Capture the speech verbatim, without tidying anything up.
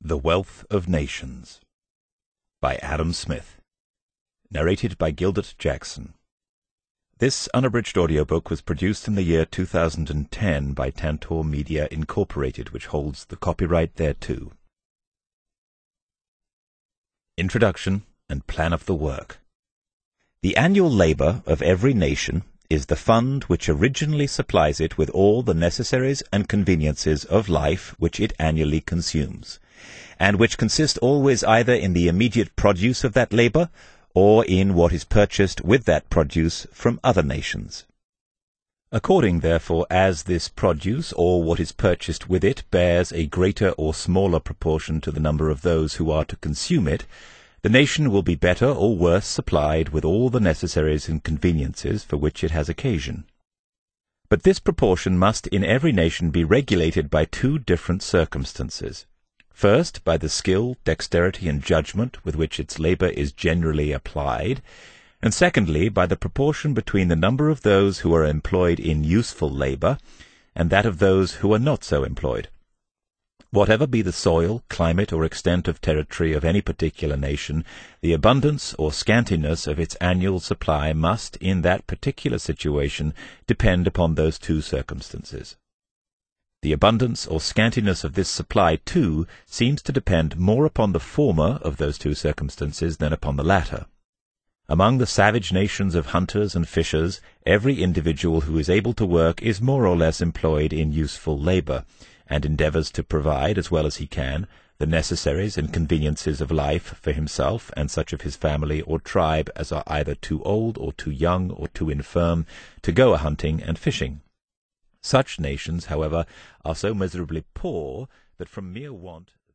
The Wealth of Nations by Adam Smith. Narrated by Gilbert Jackson. This unabridged audiobook was produced in the year two thousand ten by Tantor Media Incorporated, which holds the copyright thereto. Introduction and Plan of the Work. The annual labor of every nation is the fund which originally supplies it with all the necessaries and conveniences of life which it annually consumes, and which consist always either in the immediate produce of that labor, or in what is purchased with that produce from other nations. According, therefore, as this produce, or what is purchased with it, bears a greater or smaller proportion to the number of those who are to consume it, the nation will be better or worse supplied with all the necessaries and conveniences for which it has occasion. But this proportion must in every nation be regulated by two different circumstances. First, by the skill, dexterity, and judgment with which its labor is generally applied, and secondly, by the proportion between the number of those who are employed in useful labor and that of those who are not so employed. Whatever be the soil, climate, or extent of territory of any particular nation, the abundance or scantiness of its annual supply must, in that particular situation, depend upon those two circumstances. The abundance or scantiness of this supply, too, seems to depend more upon the former of those two circumstances than upon the latter. Among the savage nations of hunters and fishers, every individual who is able to work is more or less employed in useful labor, and endeavors to provide, as well as he can, the necessaries and conveniences of life for himself and such of his family or tribe as are either too old or too young or too infirm to go a-hunting and fishing. Such nations, however, are so miserably poor that from mere want